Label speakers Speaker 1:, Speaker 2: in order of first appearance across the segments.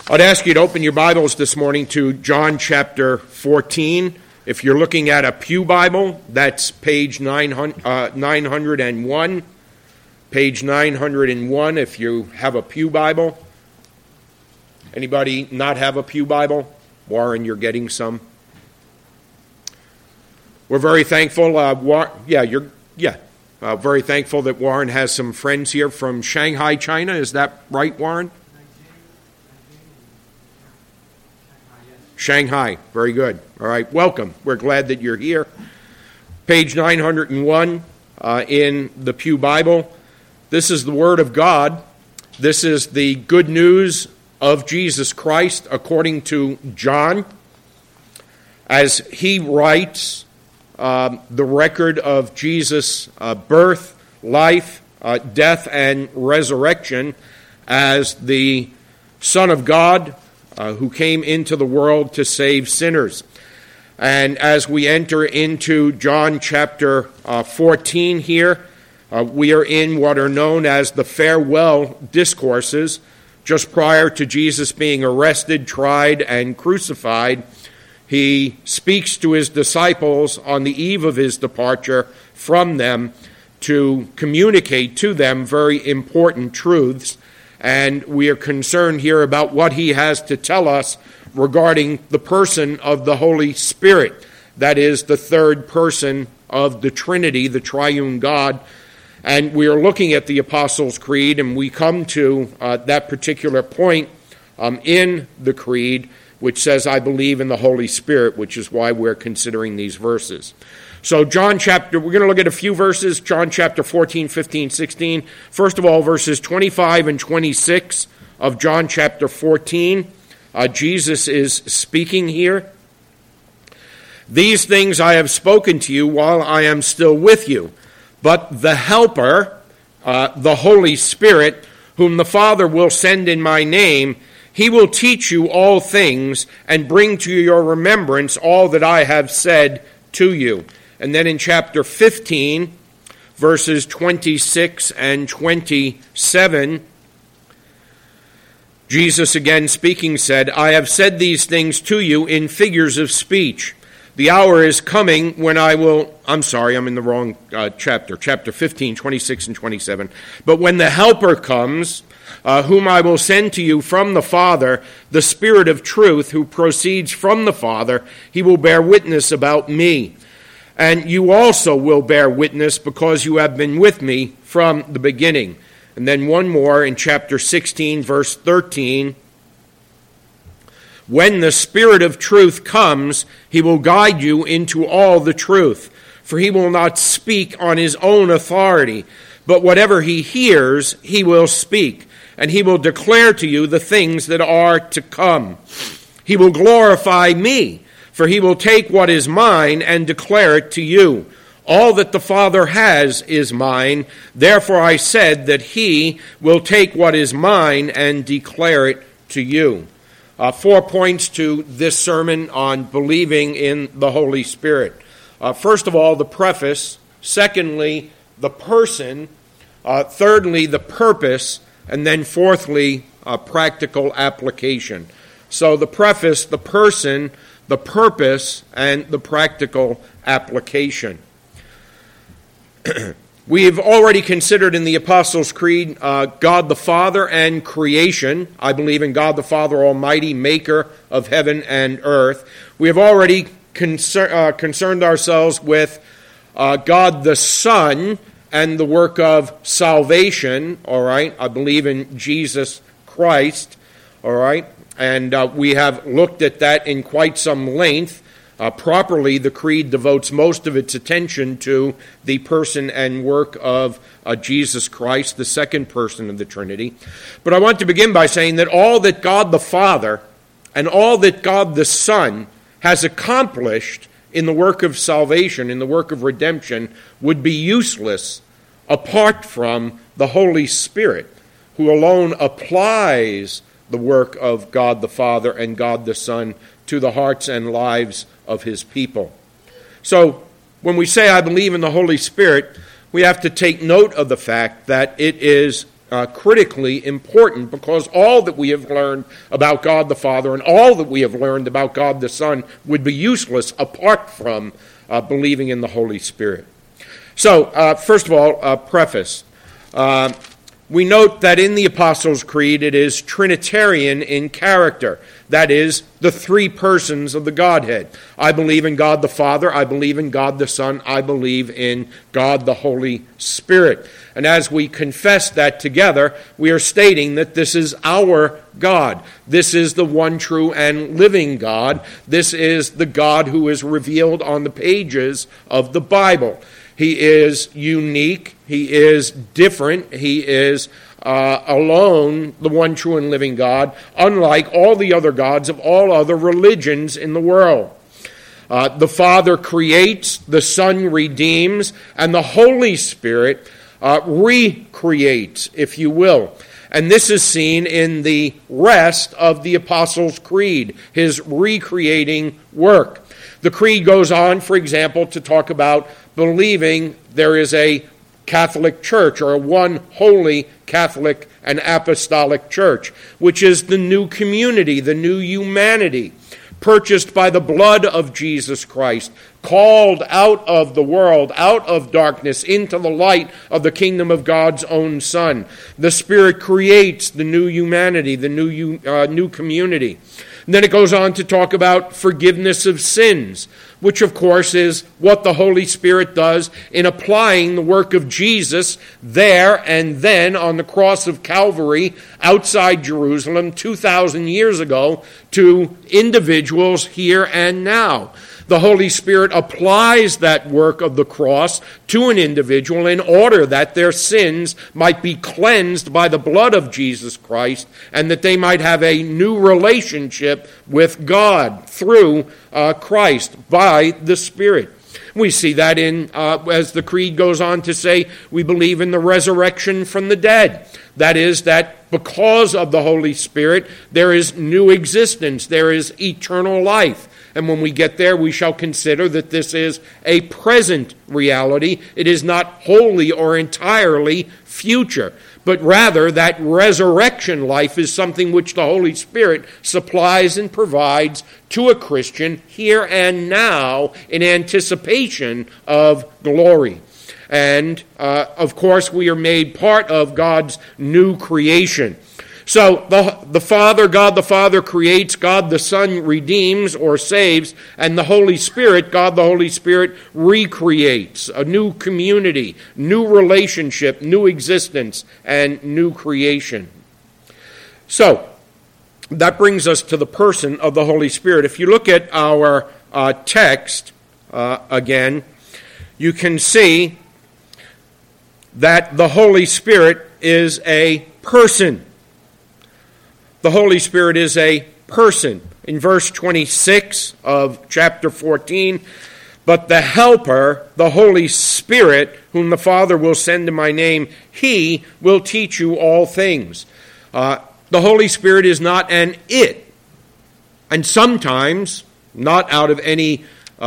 Speaker 1: I'd ask you to open your Bibles this morning to John chapter 14. If you're looking at a pew Bible, that's page 901. Page 901 if you have a pew Bible. Anybody not have a pew Bible? Warren, you're getting some. We're very thankful. Very thankful that Warren has some friends here from Shanghai, China. Is that right, Warren? Shanghai. Very good. All right. Welcome. We're glad that you're here. Page 901 in the Pew Bible. This is the Word of God. This is the good news of Jesus Christ according to John. As he writes the record of Jesus' birth, life, death, and resurrection as the Son of God, who came into the world to save sinners. And as we enter into John chapter 14 here, we are in what are known as the farewell discourses, just prior to Jesus being arrested, tried, and crucified. He speaks to his disciples on the eve of his departure from them to communicate to them very important truths. And we are concerned here about what he has to tell us regarding the person of the Holy Spirit. That is the third person of the Trinity, the triune God. And we are looking at the Apostles' Creed, and we come to that particular point in the Creed, which says, I believe in the Holy Spirit, which is why we're considering these verses. So we're going to look at a few verses, John chapter 14, 15, 16. First of all, verses 25 and 26 of John chapter 14. Jesus is speaking here. These things I have spoken to you while I am still with you. But the Helper, the Holy Spirit, whom the Father will send in my name, he will teach you all things and bring to your remembrance all that I have said to you. And then in chapter 15, verses 26 and 27, Jesus again speaking said, I have said these things to you in figures of speech. The hour is coming when I will, I'm in the wrong chapter 15, 26 and 27. But when the Helper comes, whom I will send to you from the Father, the Spirit of truth who proceeds from the Father, he will bear witness about me. And you also will bear witness because you have been with me from the beginning. And then one more in chapter 16, verse 13. When the Spirit of truth comes, he will guide you into all the truth. For he will not speak on his own authority, but whatever he hears, he will speak. And he will declare to you the things that are to come. He will glorify me, for he will take what is mine and declare it to you. All that the Father has is mine. Therefore I said that he will take what is mine and declare it to you. 4 points to this sermon on believing in the Holy Spirit. First of all, the preface. Secondly, the person. Thirdly, the purpose. And then fourthly, practical application. So the preface, the person, the purpose, and the practical application. We have already considered in the Apostles' Creed God the Father and creation. I believe in God the Father Almighty, maker of heaven and earth. We have already concerned ourselves with God the Son and the work of salvation. All right, I believe in Jesus Christ. All right. And we have looked at that in quite some length. Properly, the Creed devotes most of its attention to the person and work of Jesus Christ, the second person of the Trinity. But I want to begin by saying that all that God the Father and all that God the Son has accomplished in the work of salvation, in the work of redemption, would be useless apart from the Holy Spirit, who alone applies the work of God the Father and God the Son to the hearts and lives of his people. So when we say I believe in the Holy Spirit, we have to take note of the fact that it is critically important, because all that we have learned about God the Father and all that we have learned about God the Son would be useless apart from believing in the Holy Spirit. So, first of all, preface. We note that in the Apostles' Creed it is Trinitarian in character. That is, the three persons of the Godhead. I believe in God the Father, I believe in God the Son, I believe in God the Holy Spirit. And as we confess that together, we are stating that this is our God. This is the one true and living God. This is the God who is revealed on the pages of the Bible. He is unique. He is different. He is alone, the one true and living God, unlike all the other gods of all other religions in the world. The Father creates, the Son redeems, and the Holy Spirit recreates, if you will. And this is seen in the rest of the Apostles' Creed, his recreating work. The Creed goes on, for example, to talk about believing there is a Catholic Church, or a one holy Catholic and Apostolic Church, which is the new community, the new humanity, purchased by the blood of Jesus Christ, called out of the world, out of darkness, into the light of the kingdom of God's own Son. The Spirit creates the new humanity, the new community. And then it goes on to talk about forgiveness of sins, which of course is what the Holy Spirit does in applying the work of Jesus there and then on the cross of Calvary outside Jerusalem 2,000 years ago to individuals here and now. The Holy Spirit applies that work of the cross to an individual in order that their sins might be cleansed by the blood of Jesus Christ and that they might have a new relationship with God through Christ by the Spirit. We see that in, as the Creed goes on to say, we believe in the resurrection from the dead. That is, that because of the Holy Spirit, there is new existence, there is eternal life. And when we get there, we shall consider that this is a present reality. It is not wholly or entirely future, but rather that resurrection life is something which the Holy Spirit supplies and provides to a Christian here and now in anticipation of glory. And, of course, we are made part of God's new creation. So the Father, God the Father creates, God the Son redeems or saves, and the Holy Spirit, God the Holy Spirit recreates a new community, new relationship, new existence, and new creation. So that brings us to the person of the Holy Spirit. If you look at our text again, you can see that the Holy Spirit is a person. The Holy Spirit is a person. In verse 26 of chapter 14, but the Helper, the Holy Spirit, whom the Father will send in my name, he will teach you all things. The Holy Spirit is not an it. And sometimes, not out of any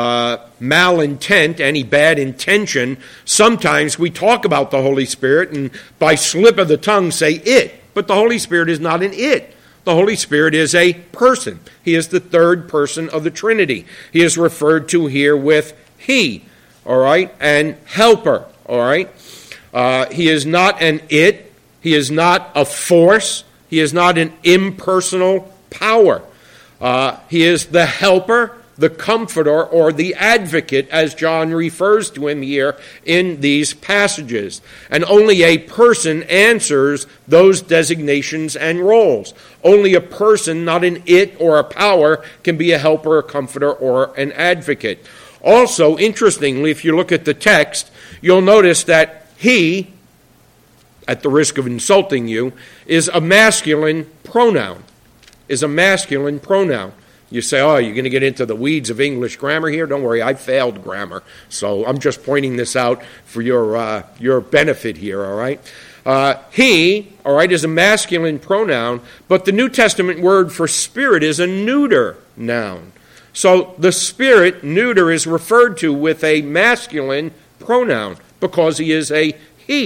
Speaker 1: malintent, any bad intention, sometimes we talk about the Holy Spirit and by slip of the tongue say it. But the Holy Spirit is not an it. The Holy Spirit is a person. He is the third person of the Trinity. He is referred to here with he, all right, and helper, all right. He is not an it. He is not a force. He is not an impersonal power. He is the helper, the comforter, or the advocate, as John refers to him here in these passages. And only a person answers those designations and roles. Only a person, not an it or a power, can be a helper, a comforter, or an advocate. Also, interestingly, if you look at the text, you'll notice that he, at the risk of insulting you, is a masculine pronoun. Is a masculine pronoun. You say, oh, you're going to get into the weeds of English grammar here? Don't worry, I failed grammar. So I'm just pointing this out for your benefit here, all right? He, all right, is a masculine pronoun, but the New Testament word for spirit is a neuter noun. So the Spirit, neuter, is referred to with a masculine pronoun because he is a he.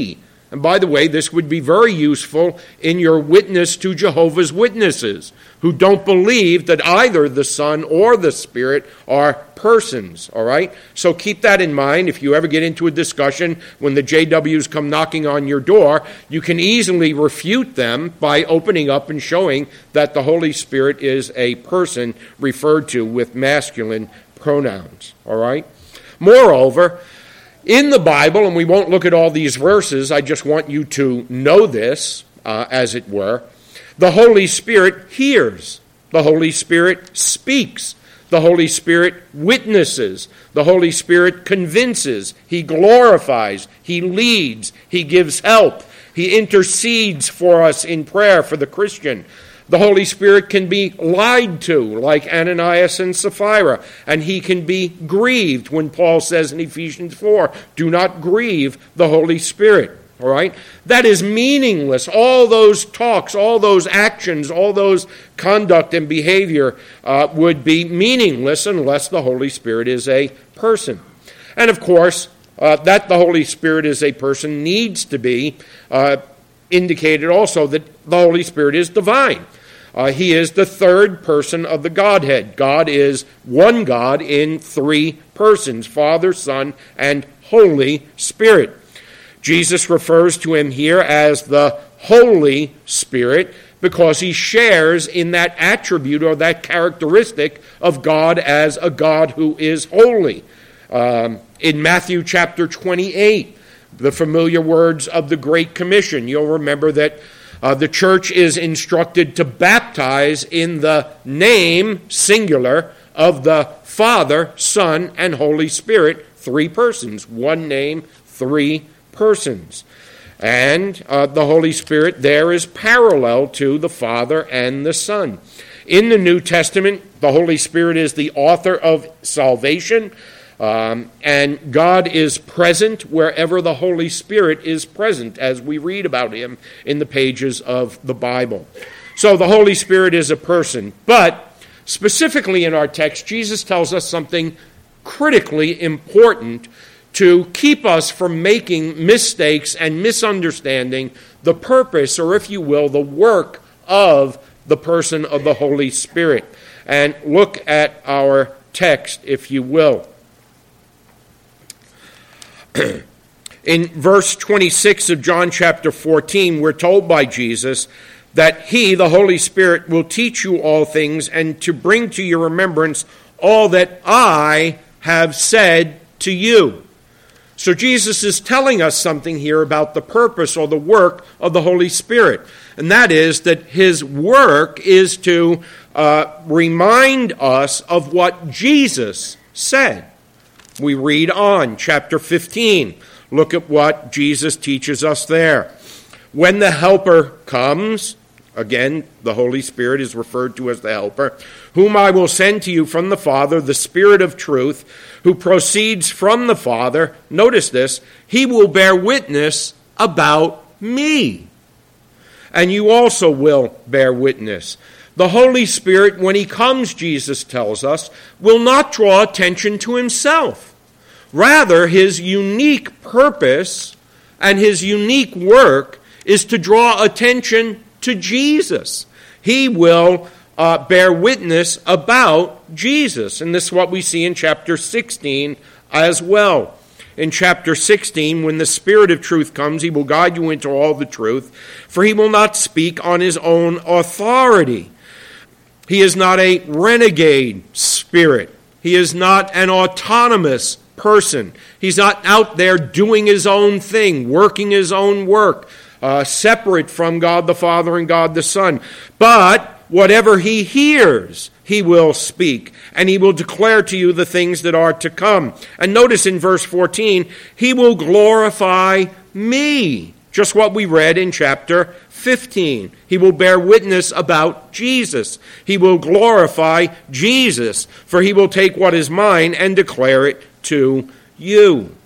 Speaker 1: And by the way, this would be very useful in your witness to Jehovah's Witnesses, who don't believe that either the Son or the Spirit are persons, all right? So keep that in mind. If you ever get into a discussion when the JWs come knocking on your door, you can easily refute them by opening up and showing that the Holy Spirit is a person referred to with masculine pronouns, all right? Moreover, in the Bible, and we won't look at all these verses, I just want you to know this, as it were, the Holy Spirit hears. The Holy Spirit speaks. The Holy Spirit witnesses. The Holy Spirit convinces. He glorifies. He leads. He gives help. He intercedes for us in prayer for the Christian. The Holy Spirit can be lied to, like Ananias and Sapphira, and he can be grieved when Paul says in Ephesians 4, do not grieve the Holy Spirit. All right? That is meaningless. All those talks, all those actions, all those conduct and behavior would be meaningless unless the Holy Spirit is a person. And of course, that the Holy Spirit is a person needs to be indicated also that the Holy Spirit is divine. He is the third person of the Godhead. God is one God in three persons, Father, Son, and Holy Spirit. Jesus refers to him here as the Holy Spirit because he shares in that attribute or that characteristic of God as a God who is holy. In Matthew chapter 28, the familiar words of the Great Commission, you'll remember that the church is instructed to baptize in the name, singular, of the Father, Son, and Holy Spirit, three persons. One name, three persons. And the Holy Spirit there is parallel to the Father and the Son. In the New Testament, the Holy Spirit is the author of salvation, and God is present wherever the Holy Spirit is present, as we read about him in the pages of the Bible. So the Holy Spirit is a person, but specifically in our text, Jesus tells us something critically important to keep us from making mistakes and misunderstanding the purpose, or if you will, the work of the person of the Holy Spirit. And look at our text, if you will. In verse 26 of John chapter 14, we're told by Jesus that he, the Holy Spirit, will teach you all things and to bring to your remembrance all that I have said to you. So Jesus is telling us something here about the purpose or the work of the Holy Spirit. And that is that his work is to remind us of what Jesus said. We read on, chapter 15. Look at what Jesus teaches us there. When the Helper comes, again, the Holy Spirit is referred to as the Helper, whom I will send to you from the Father, the Spirit of truth, who proceeds from the Father, notice this, he will bear witness about me. And you also will bear witness. The Holy Spirit, when he comes, Jesus tells us, will not draw attention to himself. Rather, his unique purpose and his unique work is to draw attention to Jesus. He will bear witness about Jesus. And this is what we see in chapter 16 as well. In chapter 16, when the Spirit of truth comes, he will guide you into all the truth, for he will not speak on his own authority. He is not a renegade spirit. He is not an autonomous person. He's not out there doing his own thing, working his own work, separate from God the Father and God the Son. But whatever he hears, he will speak, and he will declare to you the things that are to come. And notice in verse 14, he will glorify me. Just what we read in chapter 15. He will bear witness about Jesus. He will glorify Jesus, for he will take what is mine and declare it to you.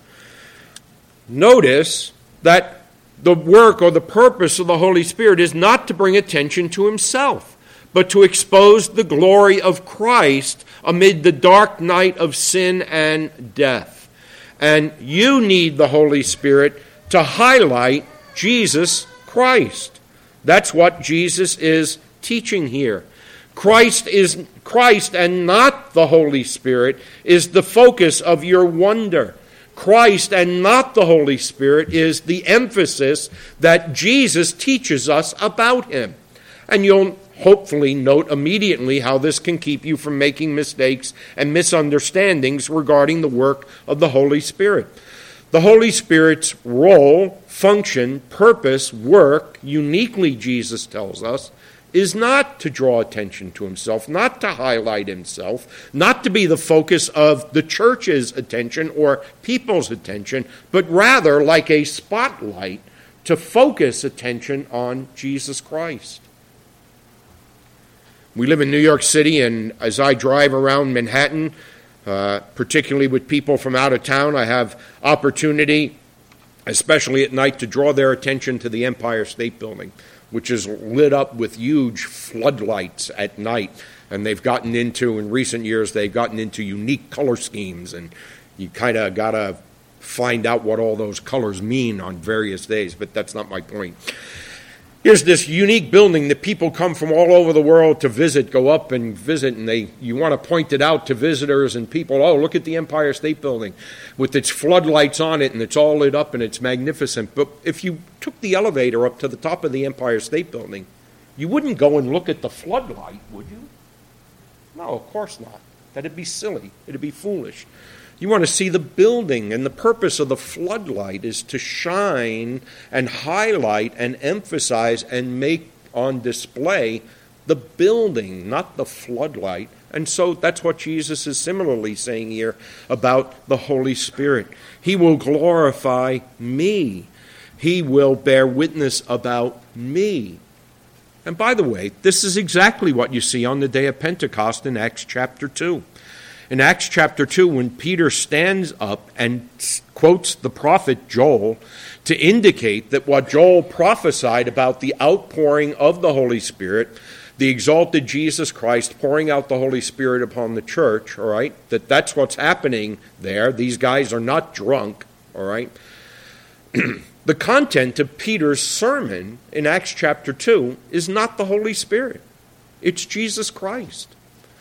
Speaker 1: Notice that the work or the purpose of the Holy Spirit is not to bring attention to himself, but to expose the glory of Christ amid the dark night of sin and death. And you need the Holy Spirit to highlight Jesus Christ. That's what Jesus is teaching here. Christ and not the Holy Spirit is the focus of your wonder. Christ and not the Holy Spirit is the emphasis that Jesus teaches us about him. And you'll hopefully note immediately how this can keep you from making mistakes and misunderstandings regarding the work of the Holy Spirit. The Holy Spirit's role, function, purpose, work, uniquely, Jesus tells us, is not to draw attention to himself, not to highlight himself, not to be the focus of the church's attention or people's attention, but rather, like a spotlight, to focus attention on Jesus Christ. We live in New York City, and as I drive around Manhattan, particularly with people from out of town, I have opportunity, especially at night, to draw their attention to the Empire State Building, which is lit up with huge floodlights at night. And they've gotten into, in recent years, they've gotten into unique color schemes, and you kind of got to find out what all those colors mean on various days, but that's not my point. Here's this unique building that people come from all over the world to visit, go up and visit, and you want to point it out to visitors and people. Oh, look at the Empire State Building with its floodlights on it, and it's all lit up and it's magnificent. But if you took the elevator up to the top of the Empire State Building, you wouldn't go and look at the floodlight, would you? No, of course not. That'd be silly. It'd be foolish. You want to see the building, and the purpose of the floodlight is to shine and highlight and emphasize and make on display the building, not the floodlight. And so that's what Jesus is similarly saying here about the Holy Spirit. He will glorify me. He will bear witness about me. And by the way, this is exactly what you see on the day of Pentecost in Acts chapter 2. In Acts chapter 2, when Peter stands up and quotes the prophet Joel to indicate that what Joel prophesied about the outpouring of the Holy Spirit, the exalted Jesus Christ pouring out the Holy Spirit upon the church, all right, that's what's happening there. These guys are not drunk, all right. The content of Peter's sermon in Acts chapter 2 is not the Holy Spirit. It's Jesus Christ.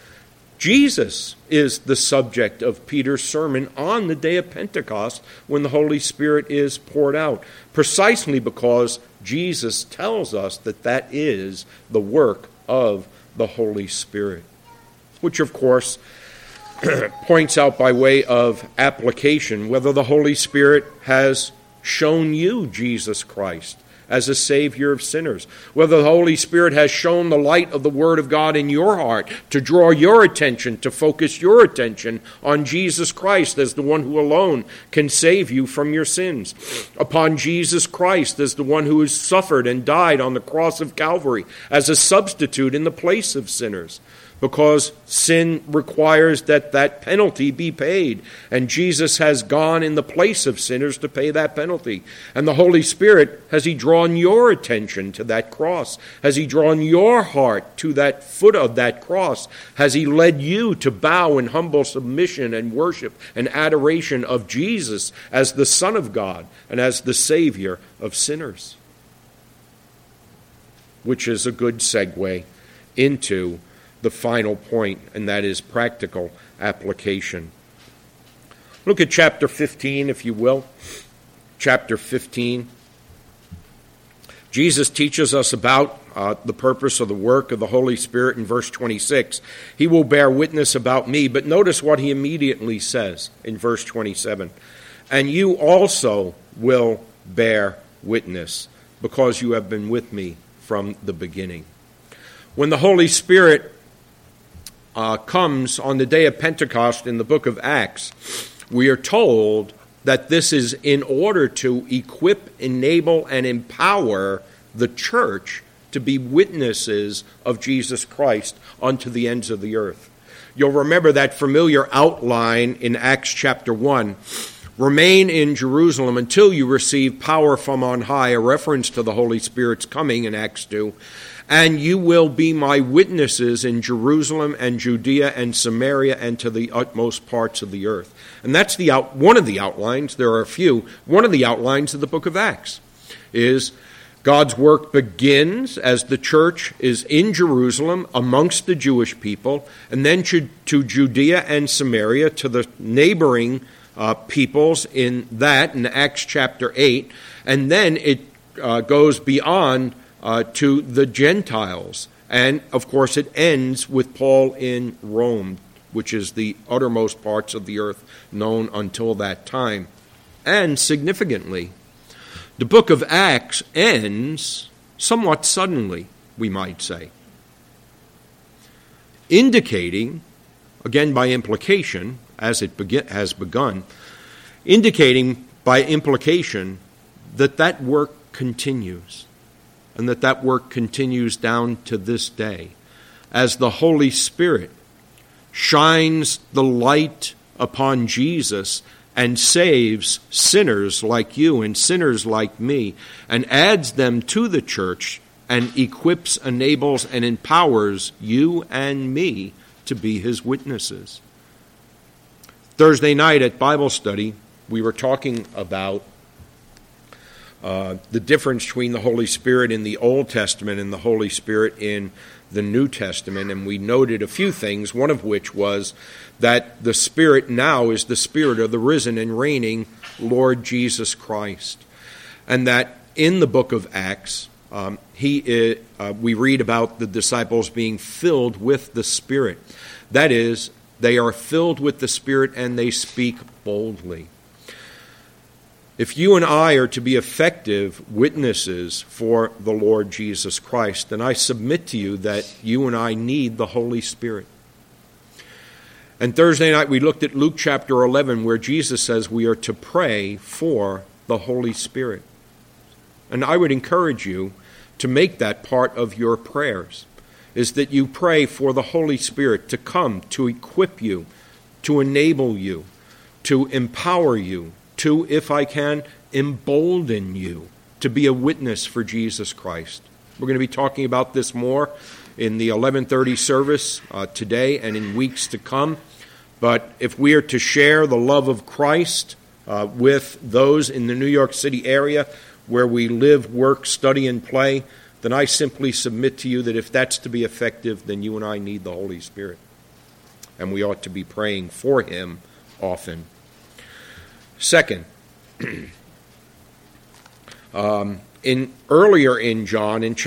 Speaker 1: Jesus is the subject of Peter's sermon on the day of Pentecost when the Holy Spirit is poured out, precisely because Jesus tells us that that is the work of the Holy Spirit, which of course points out by way of application whether the Holy Spirit has shown you Jesus Christ as a Savior of sinners, whether the Holy Spirit has shown the light of the Word of God in your heart to draw your attention, to focus your attention on Jesus Christ as the one who alone can save you from your sins, upon Jesus Christ as the one who has suffered and died on the cross of Calvary as a substitute in the place of sinners, because sin requires that that penalty be paid, and Jesus has gone in the place of sinners to pay that penalty. And the Holy Spirit, has he drawn your attention to that cross? Has he drawn your heart to that foot of that cross? Has he led you to bow in humble submission and worship and adoration of Jesus as the Son of God and as the Savior of sinners? Which is a good segue into the final point, and that is practical application. Look at chapter 15, if you will. Chapter 15. Jesus teaches us about the purpose of the work of the Holy Spirit in verse 26. He will bear witness about me, but notice what he immediately says in verse 27. And you also will bear witness, because you have been with me from the beginning. When the Holy Spirit comes on the day of Pentecost in the book of Acts, we are told that this is in order to equip, enable, and empower the church to be witnesses of Jesus Christ unto the ends of the earth. You'll remember that familiar outline in Acts chapter 1. Remain in Jerusalem until you receive power from on high, a reference to the Holy Spirit's coming in Acts 2. And you will be my witnesses in Jerusalem and Judea and Samaria and to the utmost parts of the earth. And that's one of the outlines. There are a few. One of the outlines of the book of Acts. is God's work begins as the church is in Jerusalem amongst the Jewish people, and then to Judea and Samaria, to the neighboring peoples in Acts chapter 8, and then it goes beyond to the Gentiles. And, of course, it ends with Paul in Rome, which is the uttermost parts of the earth known until that time. And, significantly, the book of Acts ends somewhat suddenly, we might say, indicating, again by implication, as it has begun, indicating by implication that work continues, and that work continues down to this day, as the Holy Spirit shines the light upon Jesus and saves sinners like you and sinners like me, and adds them to the church and equips, enables, and empowers you and me to be his witnesses. Thursday night at Bible study, we were talking about the difference between the Holy Spirit in the Old Testament and the Holy Spirit in the New Testament, and we noted a few things, one of which was that the Spirit now is the Spirit of the risen and reigning Lord Jesus Christ, and that in the book of Acts, we read about the disciples being filled with the Spirit. That is, they are filled with the Spirit and they speak boldly. If you and I are to be effective witnesses for the Lord Jesus Christ, then I submit to you that you and I need the Holy Spirit. And Thursday night we looked at Luke chapter 11, where Jesus says we are to pray for the Holy Spirit. And I would encourage you to make that part of your prayers, is that you pray for the Holy Spirit to come, to equip you, to enable you, to empower you, to, if I can, embolden you to be a witness for Jesus Christ. We're going to be talking about this more in the 11:30 service today and in weeks to come. But if we are to share the love of Christ with those in the New York City area where we live, work, study, and play, then I simply submit to you that if that's to be effective, then you and I need the Holy Spirit. And we ought to be praying for him often. Second, earlier in John, in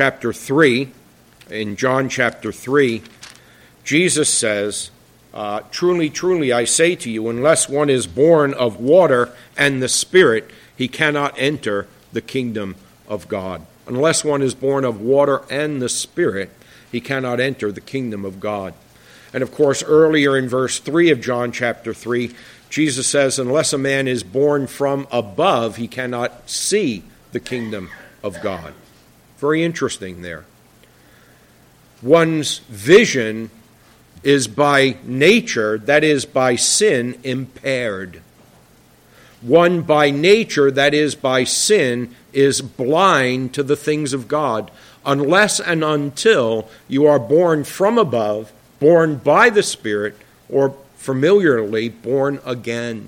Speaker 1: John chapter 3, Jesus says, truly, truly, I say to you, unless one is born of water and the Spirit, he cannot enter the kingdom of God. Unless one is born of water and the Spirit, he cannot enter the kingdom of God. And of course, earlier in verse 3 of John chapter 3, Jesus says, unless a man is born from above, he cannot see the kingdom of God. Very interesting there. One's vision is by nature, that is by sin, impaired. One by nature, that is by sin, is blind to the things of God, unless and until you are born from above, born by the Spirit, or familiarly born again.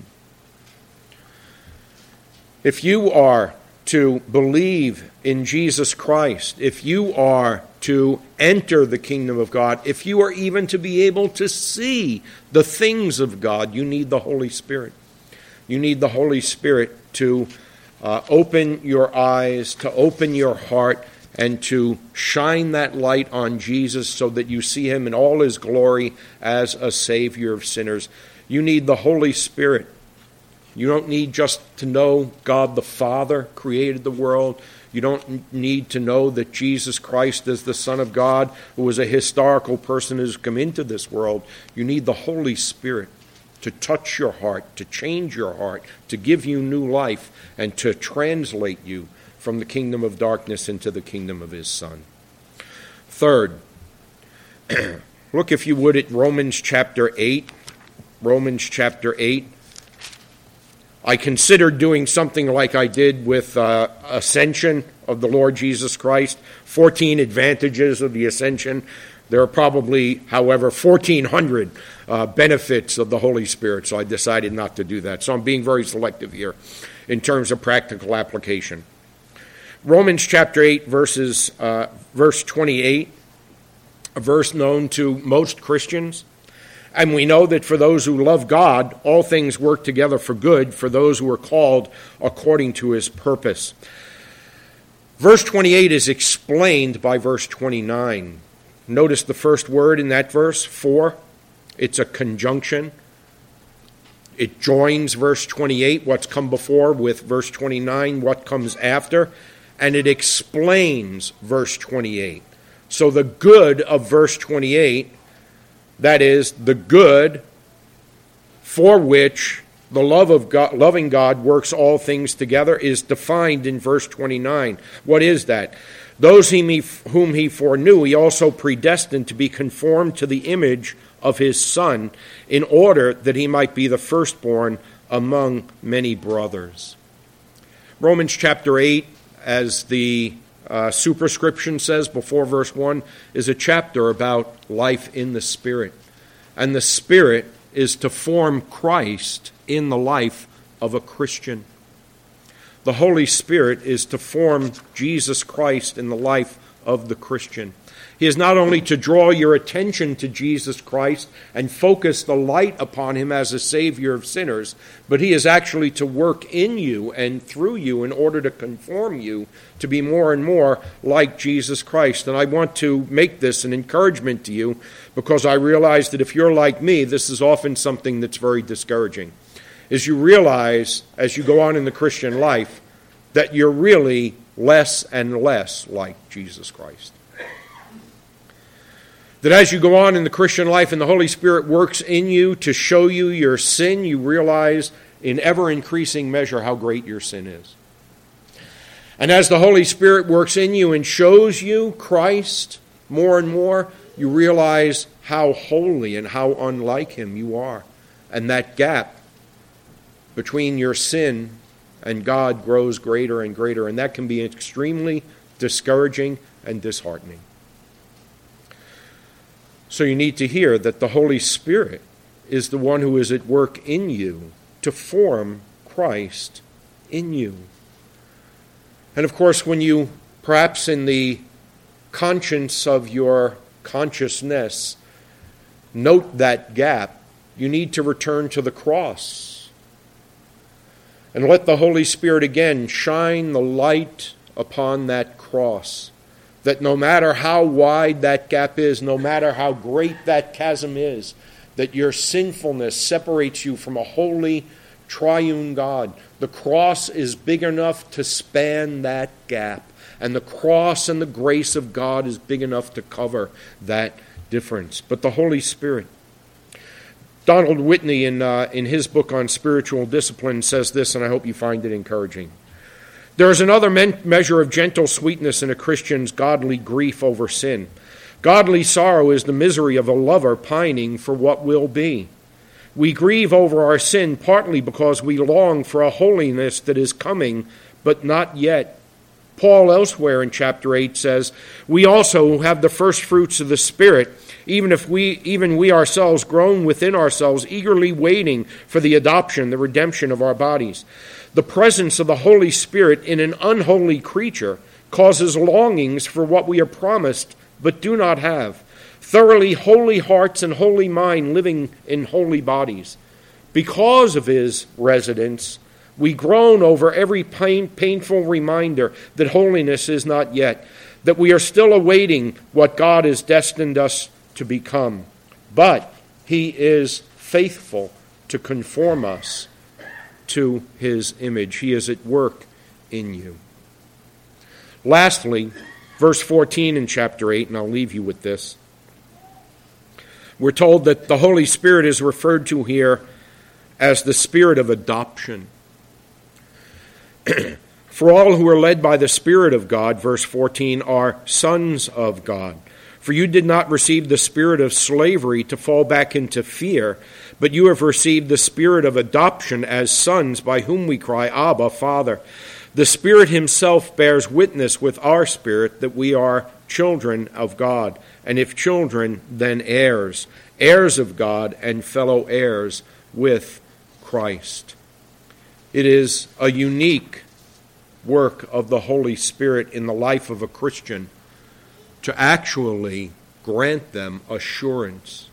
Speaker 1: If you are to believe in Jesus Christ, if you are to enter the kingdom of God, if you are even to be able to see the things of God, you need the Holy Spirit. You need the Holy Spirit to open your eyes, to open your heart, and to shine that light on Jesus so that you see him in all his glory as a Savior of sinners. You need the Holy Spirit. You don't need just to know God the Father created the world. You don't need to know that Jesus Christ is the Son of God, who was a historical person who's come into this world. You need the Holy Spirit to touch your heart, to change your heart, to give you new life, and to translate you from the kingdom of darkness into the kingdom of his Son. Third, look, if you would, at Romans chapter 8. Romans chapter 8. I considered doing something like I did with ascension of the Lord Jesus Christ, 14 advantages of the ascension. There are probably, however, 1,400 benefits of the Holy Spirit, so I decided not to do that. So I'm being very selective here in terms of practical application. Romans chapter 8, verse 28, a verse known to most Christians. And we know that for those who love God, all things work together for good for those who are called according to his purpose. Verse 28 is explained by verse 29. Notice the first word in that verse, for. It's a conjunction. It joins verse 28, what's come before, with verse 29, what comes after. And it explains verse 28. So the good of verse 28, that is, the good for which the love of God, loving God works all things together, is defined in verse 29. What is that? Those whom he foreknew, he also predestined to be conformed to the image of his Son, in order that he might be the firstborn among many brothers. Romans chapter 8, as the superscription says before verse 1, is a chapter about life in the Spirit. And the Spirit is to form Christ in the life of a Christian. The Holy Spirit is to form Jesus Christ in the life of the Christian. He is not only to draw your attention to Jesus Christ and focus the light upon him as a Savior of sinners, but he is actually to work in you and through you in order to conform you to be more and more like Jesus Christ. And I want to make this an encouragement to you, because I realize that if you're like me, this is often something that's very discouraging. As you realize, as you go on in the Christian life, that you're really less and less like Jesus Christ. That as you go on in the Christian life and the Holy Spirit works in you to show you your sin, you realize in ever-increasing measure how great your sin is. And as the Holy Spirit works in you and shows you Christ more and more, you realize how holy and how unlike him you are. And that gap between your sin and God grows greater and greater, and that can be extremely discouraging and disheartening. So you need to hear that the Holy Spirit is the one who is at work in you to form Christ in you. And of course, when you, perhaps in the conscience of your consciousness, note that gap, you need to return to the cross and let the Holy Spirit again shine the light upon that cross. That no matter how wide that gap is, no matter how great that chasm is, that your sinfulness separates you from a holy, triune God. The cross is big enough to span that gap. And the cross and the grace of God is big enough to cover that difference. But the Holy Spirit. Donald Whitney, in his book on spiritual discipline, says this, and I hope you find it encouraging. There is another measure of gentle sweetness in a Christian's godly grief over sin. Godly sorrow is the misery of a lover pining for what will be. We grieve over our sin partly because we long for a holiness that is coming, but not yet. Paul elsewhere in chapter 8 says, we also have the first fruits of the Spirit, even we ourselves groan within ourselves, eagerly waiting for the adoption, the redemption of our bodies. The presence of the Holy Spirit in an unholy creature causes longings for what we are promised but do not have. Thoroughly holy hearts and holy mind living in holy bodies. Because of his residence, we groan over every painful reminder that holiness is not yet, that we are still awaiting what God has destined us to become. But he is faithful to conform us to his image. He is at work in you. Lastly, verse 14 in chapter 8, and I'll leave you with this. We're told that the Holy Spirit is referred to here as the Spirit of adoption. For all who are led by the Spirit of God, verse 14, are sons of God. For you did not receive the spirit of slavery to fall back into fear, but you have received the spirit of adoption as sons, by whom we cry, Abba, Father. The Spirit himself bears witness with our spirit that we are children of God, and if children, then heirs, heirs of God and fellow heirs with Christ. It is a unique work of the Holy Spirit in the life of a Christian to actually grant them assurance,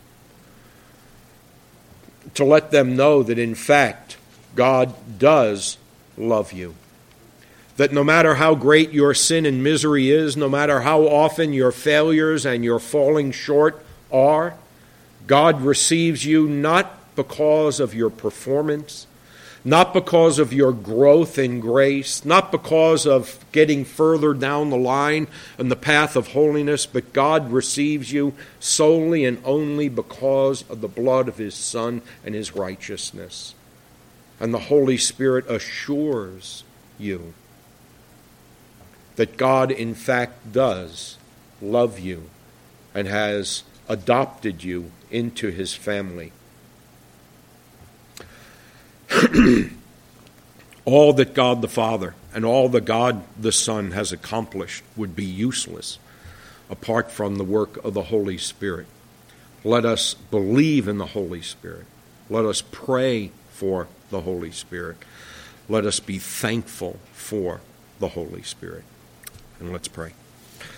Speaker 1: to let them know that in fact God does love you. That no matter how great your sin and misery is, no matter how often your failures and your falling short are, God receives you not because of your performance, not because of your growth in grace, not because of getting further down the line on the path of holiness, but God receives you solely and only because of the blood of His Son and His righteousness. And the Holy Spirit assures you that God in fact does love you and has adopted you into His family. All that God the Father and all that God the Son has accomplished would be useless apart from the work of the Holy Spirit. Let us believe in the Holy Spirit. Let us pray for the Holy Spirit. Let us be thankful for the Holy Spirit. And let's pray.